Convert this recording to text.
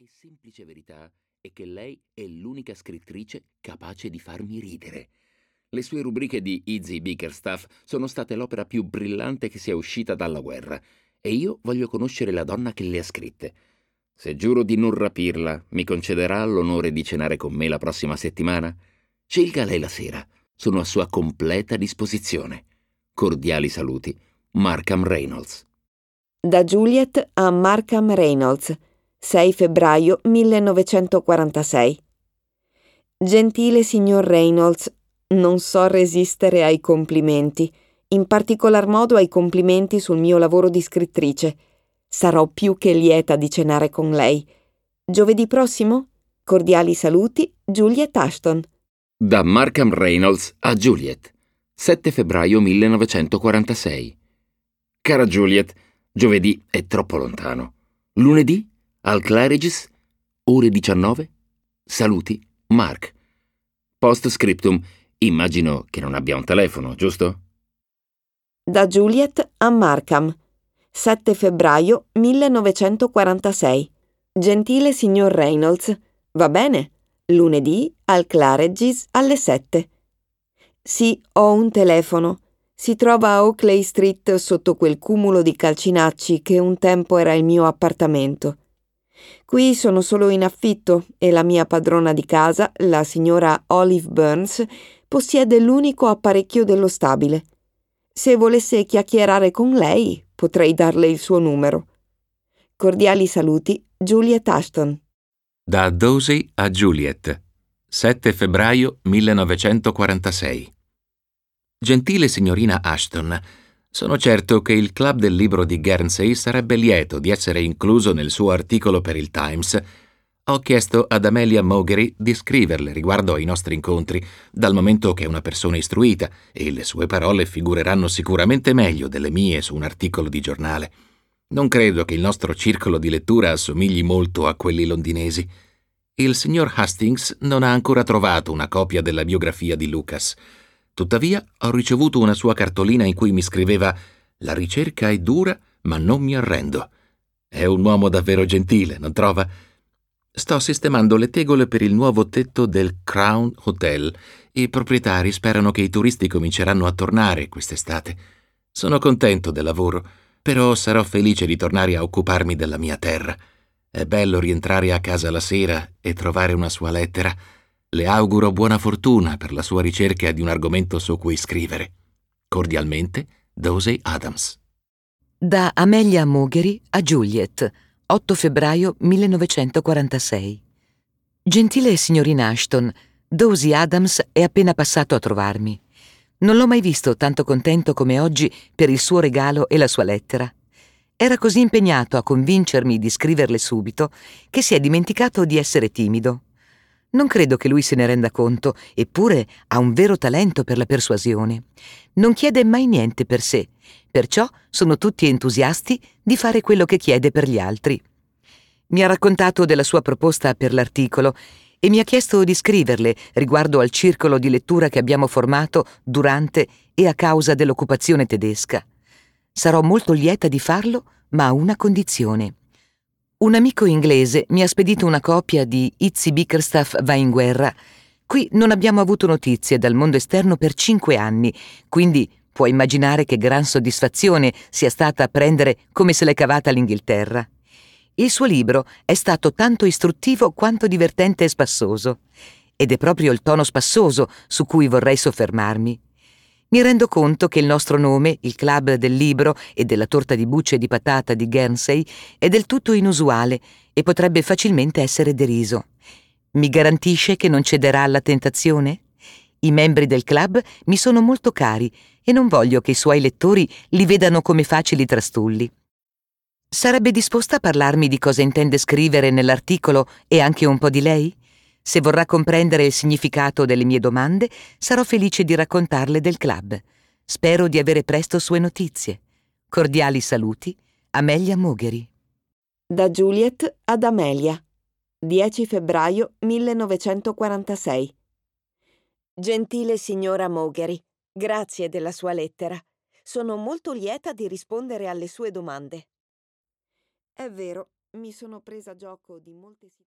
E semplice verità è che lei è l'unica scrittrice capace di farmi ridere. Le sue rubriche di Easy Bickerstaff sono state l'opera più brillante che sia uscita dalla guerra e io voglio conoscere la donna che le ha scritte. Se giuro di non rapirla, mi concederà l'onore di cenare con me la prossima settimana? Scelga lei la sera, sono a sua completa disposizione. Cordiali saluti, Markham Reynolds. Da Juliet a Markham Reynolds, 6 febbraio 1946. Gentile signor Reynolds, non so resistere ai complimenti, in particolar modo ai complimenti sul mio lavoro di scrittrice. Sarò più che lieta di cenare con lei. Giovedì prossimo? Cordiali saluti, Juliet Ashton. Da Markham Reynolds a Juliet, 7 febbraio 1946. Cara Juliet, giovedì è troppo lontano. Lunedì? Al Claridge's? Ore 19? Saluti, Mark. Post scriptum, immagino che non abbia un telefono, giusto? Da Juliet a Markham, 7 febbraio 1946. Gentile signor Reynolds, va bene? Lunedì al Claridge's alle 7. Sì, ho un telefono. Si trova a Oakley Street sotto quel cumulo di calcinacci che un tempo era il mio appartamento. Qui sono solo in affitto e la mia padrona di casa, la signora Olive Burns, possiede l'unico apparecchio dello stabile. Se volesse chiacchierare con lei, potrei darle il suo numero. Cordiali saluti, Juliet Ashton. Da Dozy a Juliet, 7 febbraio 1946. Gentile signorina Ashton, sono certo che il Club del Libro di Guernsey sarebbe lieto di essere incluso nel suo articolo per il Times. Ho chiesto ad Amelia Mowgeri di scriverle riguardo ai nostri incontri, dal momento che è una persona istruita e le sue parole figureranno sicuramente meglio delle mie su un articolo di giornale. Non credo che il nostro circolo di lettura assomigli molto a quelli londinesi. Il signor Hastings non ha ancora trovato una copia della biografia di Lucas. Tuttavia, ho ricevuto una sua cartolina in cui mi scriveva: «La ricerca è dura, ma non mi arrendo». È un uomo davvero gentile, non trova? Sto sistemando le tegole per il nuovo tetto del Crown Hotel e i proprietari sperano che i turisti cominceranno a tornare quest'estate. Sono contento del lavoro, però sarò felice di tornare a occuparmi della mia terra. È bello rientrare a casa la sera e trovare una sua lettera. Le auguro buona fortuna per la sua ricerca di un argomento su cui scrivere. Cordialmente, Dozy Adams. Da Amelia Mowgeri a Juliet, 8 febbraio 1946. Gentile signorina Ashton, Dozy Adams è appena passato a trovarmi. Non l'ho mai visto tanto contento come oggi per il suo regalo e la sua lettera. Era così impegnato a convincermi di scriverle subito che si è dimenticato di essere timido. Non credo che lui se ne renda conto, eppure ha un vero talento per la persuasione. Non chiede mai niente per sé, perciò sono tutti entusiasti di fare quello che chiede per gli altri. Mi ha raccontato della sua proposta per l'articolo e mi ha chiesto di scriverle riguardo al circolo di lettura che abbiamo formato durante e a causa dell'occupazione tedesca. Sarò molto lieta di farlo, ma a una condizione. Un amico inglese mi ha spedito una copia di Izzy Bickerstaff va in guerra. Qui non abbiamo avuto notizie dal mondo esterno per 5 anni, quindi puoi immaginare che gran soddisfazione sia stata a prendere come se l'è cavata l'Inghilterra. Il suo libro è stato tanto istruttivo quanto divertente e spassoso, ed è proprio il tono spassoso su cui vorrei soffermarmi. Mi rendo conto che il nostro nome, il Club del Libro e della torta di bucce di patata di Guernsey, è del tutto inusuale e potrebbe facilmente essere deriso. Mi garantisce che non cederà alla tentazione? I membri del club mi sono molto cari e non voglio che i suoi lettori li vedano come facili trastulli. Sarebbe disposta a parlarmi di cosa intende scrivere nell'articolo e anche un po' di lei? Se vorrà comprendere il significato delle mie domande, sarò felice di raccontarle del club. Spero di avere presto sue notizie. Cordiali saluti, Amelia Mowgeri. Da Juliet ad Amelia, 10 febbraio 1946. Gentile signora Mowgeri, grazie della sua lettera. Sono molto lieta di rispondere alle sue domande. È vero, Mi sono presa gioco di molte situazioni.